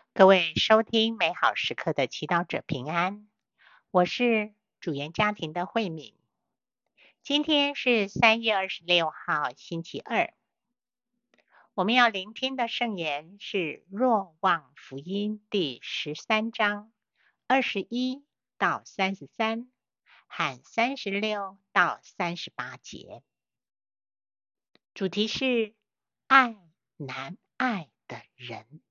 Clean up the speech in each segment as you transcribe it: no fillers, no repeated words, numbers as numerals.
各位收听美好时刻的祈祷者平安，我是主言家庭的慧敏。今天是3月26号星期二，我们要聆听的圣言是若望福音第13章21到33和36到38节，主题是爱难爱的人。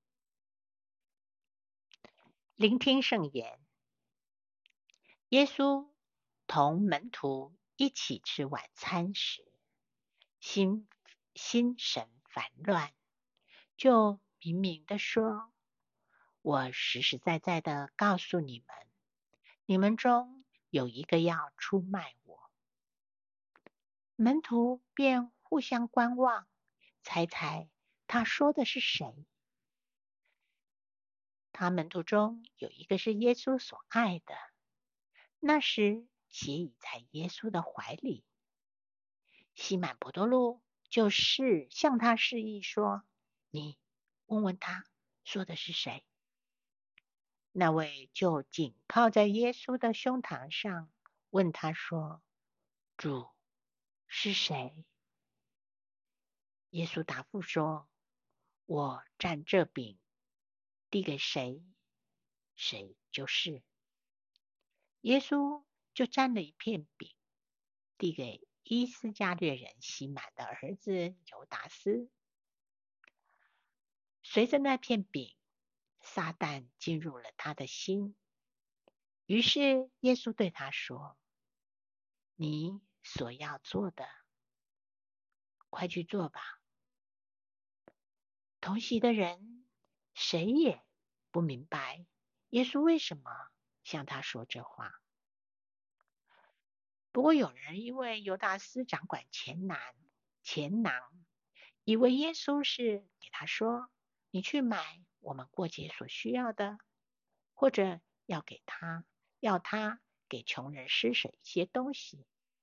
聆听圣言。耶稣同门徒一起吃晚餐时，心神烦乱，就明明地说：我实实在在地告诉你们，你们中有一个要出卖我。门徒便互相观望，猜猜他说的是谁。他门徒中有一个是耶稣所爱的，那时斜倚在耶稣的怀里。西满伯多禄就是向他示意说：你问问他说的是谁。那位就紧靠在耶稣的胸膛上，问他说：主是谁？耶稣答复说：我蘸这饼递给谁，谁就是。耶稣就蘸了一片饼，递给伊斯加略人西满的儿子犹达斯。随着那片饼，撒旦进入了他的心。于是耶稣对他说：你所要做的，快去做吧。同席的人谁也不明白耶稣为什么向他说这话。不过有人因为犹达斯掌管钱囊，以为耶稣是给他说：你去买我们过节所需要的，或者要他给穷人施舍一些东西。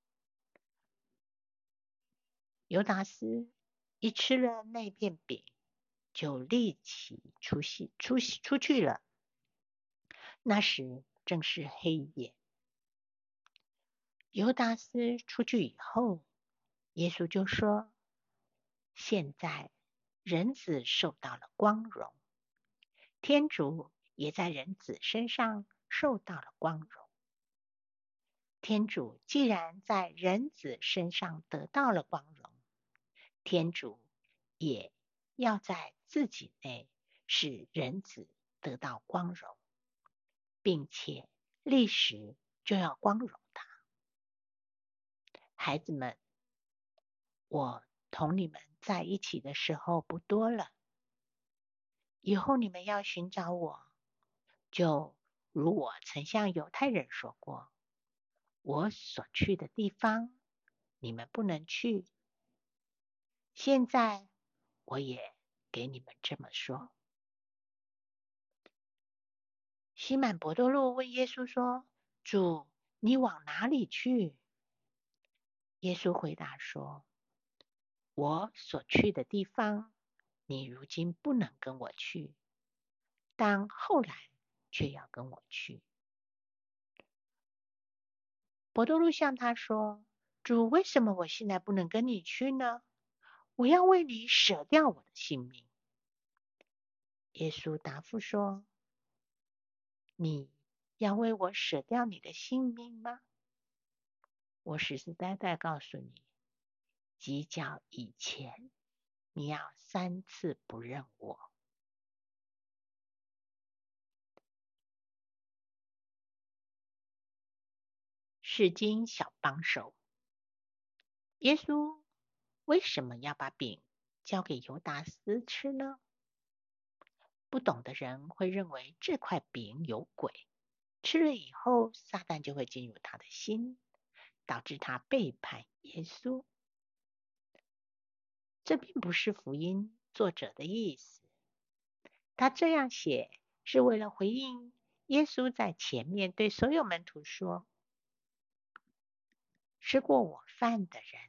犹达斯一吃了那片饼，就立即出去了。那时正是黑夜。犹达斯出去以后，耶稣就说：现在人子受到了光荣，天主也在人子身上受到了光荣。天主既然在人子身上得到了光荣，天主也要在自己内使人子得到光荣，并且立时就要光荣他。孩子们，我同你们在一起的时候不多了，以后你们要寻找我，就如我曾向犹太人说过，我所去的地方，你们不能去。现在我也给你们这么说。西满伯多禄问耶稣说：主，你往哪里去？耶稣回答说：我所去的地方，你如今不能跟我去，但后来却要跟我去。伯多禄向他说：主，为什么我现在不能跟你去呢？我要为你舍掉我的性命。耶稣答复说：你要为我舍掉你的性命吗？我实实在在告诉你，鸡叫以前，你要3次不认我。释经小帮手。耶稣为什么要把饼交给犹达斯吃呢？不懂的人会认为这块饼有鬼，吃了以后撒旦就会进入他的心，导致他背叛耶稣。这并不是福音作者的意思。他这样写是为了回应耶稣在前面对所有门徒说：吃过我饭的人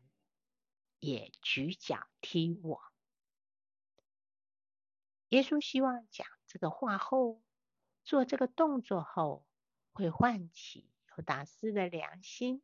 也举脚踢我。耶稣希望讲这个话后，做这个动作后，会唤起尤达斯的良心。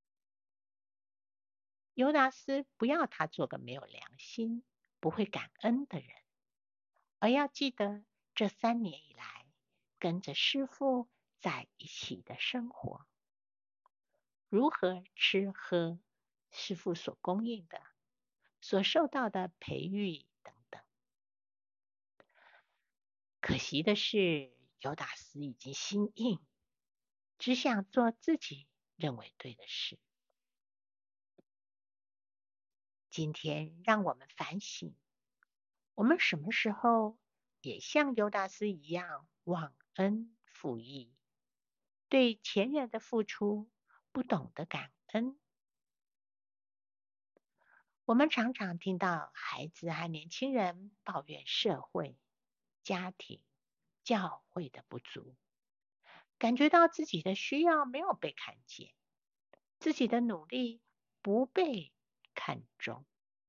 尤达斯不要他做个没有良心、不会感恩的人，而要记得这3年以来跟着师父在一起的生活，如何吃喝师父所供应的，所受到的培育等等。可惜的是，尤达斯已经心硬，只想做自己认为对的事。今天让我们反省，我们什么时候也像尤达斯一样忘恩负义，对前人的付出不懂得感恩？我们常常听到孩子和年轻人抱怨社会、家庭、教会的不足，感觉到自己的需要没有被看见，自己的努力不被看重。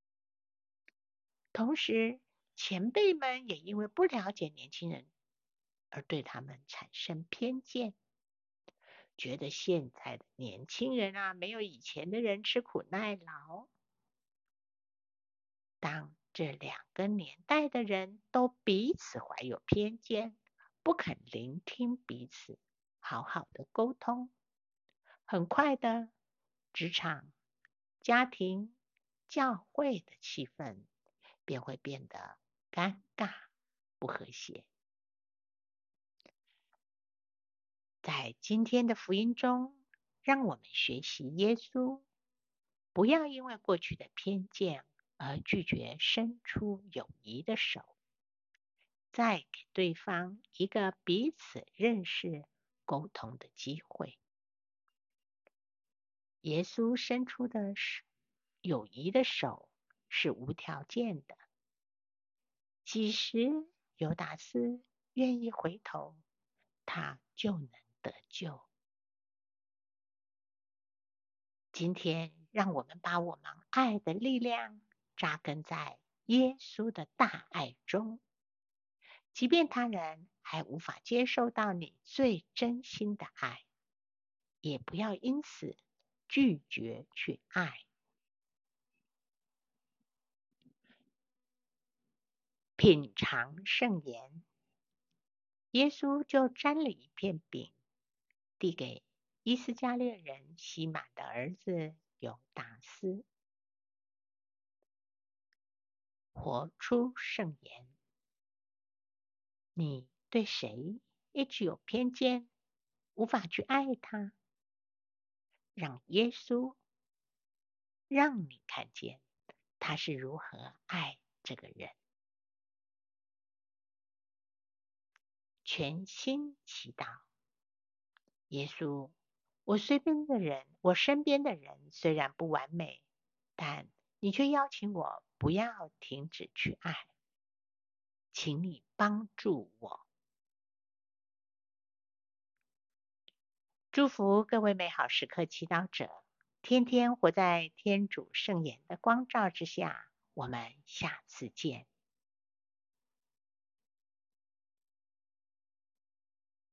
同时，前辈们也因为不了解年轻人而对他们产生偏见，觉得现在的年轻人没有以前的人吃苦耐劳。当这2个年代的人都彼此怀有偏见，不肯聆听彼此，好好的沟通，很快的，职场、家庭、教会的气氛便会变得尴尬、不和谐。在今天的福音中，让我们学习耶稣，不要因为过去的偏见而拒绝伸出友谊的手，再给对方一个彼此认识、沟通的机会。耶稣伸出的友谊的手是无条件的，即使尤达斯愿意回头，他就能得救。今天，让我们把我们爱的力量扎根在耶稣的大爱中，即便他人还无法接受到你最真心的爱，也不要因此拒绝去爱。品尝圣言，耶稣就沾了一片饼，递给伊斯加略人西满的儿子犹达斯。活出圣言。你对谁一直有偏见，无法去爱他？让耶稣让你看见他是如何爱这个人。全心祈祷，耶稣，我身边的人虽然不完美，但你却邀请我不要停止去爱，请你帮助我。祝福各位美好时刻祈祷者，天天活在天主圣言的光照之下。我们下次见。